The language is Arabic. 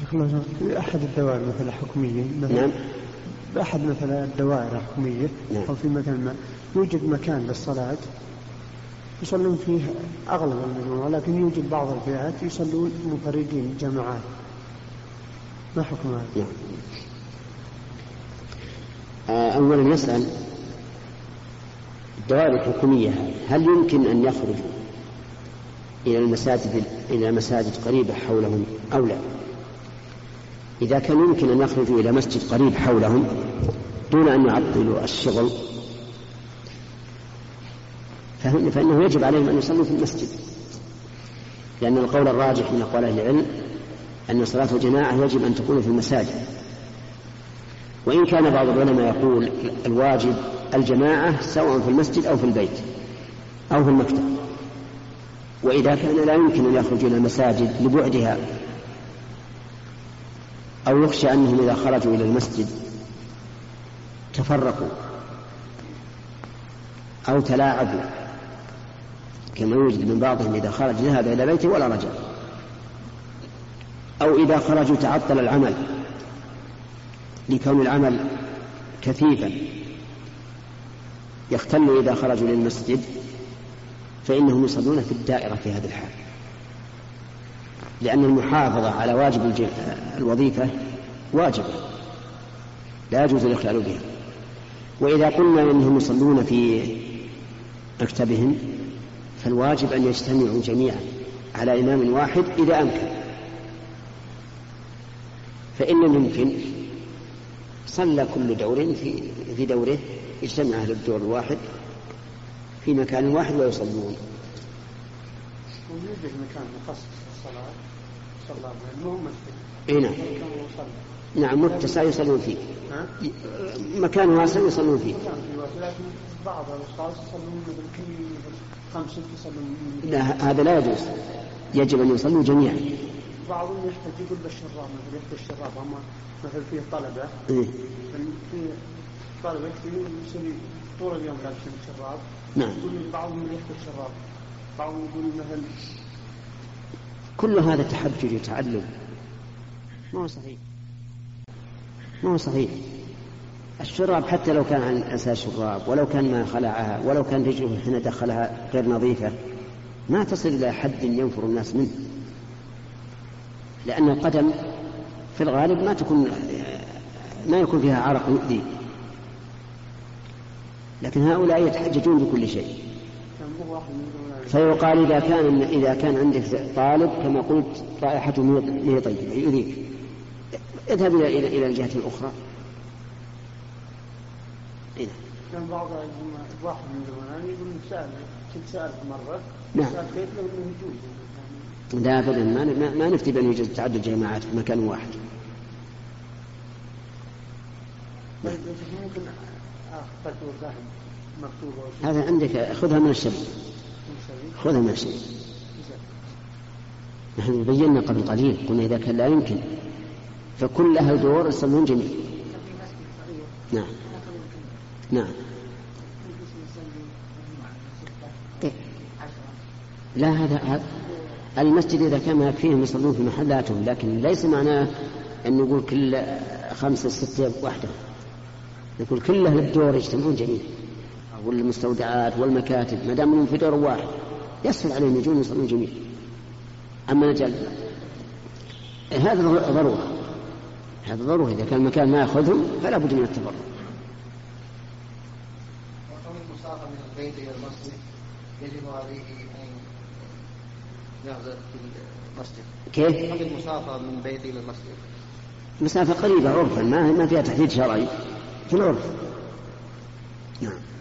في أحد الدوائر مثلا حكومية نعم. بأحد مثلا الدوائر الحكومية نعم. أو في مثلا ما يوجد مكان للصلاة يصلون فيه أغلب المجموعة، ولكن يوجد بعض الفئات يصلون منفردين جماعات، ما حكم هذا؟ نعم. أولا يسأل الدوائر الحكومية هل يمكن أن يخرجوا إلى مساجد قريبة حولهم أو لا؟ إذا كان يمكن أن يخرجوا إلى مسجد قريب حولهم دون أن يعطلوا الشغل فإنه يجب عليهم أن يصلوا في المسجد، لأن القول الراجح من أقوال أهل العلم أن صلاة الجماعة يجب أن تكون في المساجد، وإن كان بعض العلماء يقول الواجب الجماعة سواء في المسجد أو في البيت أو في المكتب. وإذا كان لا يمكن أن يخرجوا إلى المساجد لبعدها أو يخشى أنهم إذا خرجوا إلى المسجد تفرقوا أو تلاعبوا كما يوجد من بعضهم إذا خرج ذهب إلى بيته ولا رجع، أو إذا خرجوا تعطل العمل لكون العمل كثيفا يختل إذا خرجوا للمسجد، فإنهم يصلون في الدائرة في هذا الحال، لأن المحافظة على واجب الوظيفة واجبة لا يجوز الإخلال بها. وإذا قلنا إنهم يصلون في مكتبهم فالواجب أن يجتمعوا جميعا على إمام واحد إذا أمكن، فإن لم يمكن صلى كل دور في دوره، يجتمع أهل الدور الواحد في مكان واحد ويصلون. ويوجد مكان مخصص للصلاة صلى الله عليه وسلم. نعم متسع يصلون فيه، مكان واسع يصلون فيه. لكن بعض الأشخاص يصلون بالكل 5 يصلون. لا هذا لا يجوز، يجب أن يصلوا جميعا. بعضهم يحتاج يقول بالشراب، مثل يحتاج الشراب، أما مثل فيه طلبة في طلبة كثير يصلي طول اليوم لابسين الشراب. نعم. يقول بعضهم يحتاج الشراب، بعضهم يقول مثل. كل هذا تحجج وتعلم، ما هو صحيح، ما هو صحيح. الشراب حتى لو كان عن أساس شراب، ولو كان ما خلعها، ولو كان رجله حين دخلها غير نظيفة، ما تصل إلى حد ينفر الناس منه، لأن القدم في الغالب ما يكون فيها عرق يؤذي، لكن هؤلاء يتحججون بكل شيء. فيقال إذا كان عندك طالب كما قلت رائحته مية طيبة يؤذيك، اذهب إلى الجهة الأخرى. كان بعض واحد من زمان يقول سأل مرة. نعم. كيف له إنه يجوز؟ لا أبدا، ما نفتي بأن يوجد تعدد جماعات في مكان واحد. ممكن فتوى ذهب مكتوبة. هذا عندك، خذها من الشباب، خذها من الشباب. نحن بينا قبل قليل قلنا إذا كان لا يمكن فكل أهل دور يصلون جميعا. نعم. نعم. لا هذا المسجد إذا كان ما فيهم يصلون في محلاتهم، لكن ليس معناه أن نقول كل 5 6 وحده، نقول كل أهل الدور يجتمعون جميعا، والمستودعات والمكاتب ما داموا في دور واحد يسهل عليهم يجون يصلون جميعا. أما نجعل هذا ضرورة، هذا ضرورة، إذا كان المكان ما يأخذهم فلا بد من التبرع. وكم المسافة من البيت إلى المسجد يجب عليه أن يحضر في المسجد؟ كيف؟ كم المسافة من البيت إلى المسجد؟ مسافة قريبة عرفا، ما فيها تحديد شرعي في العرف. نعم.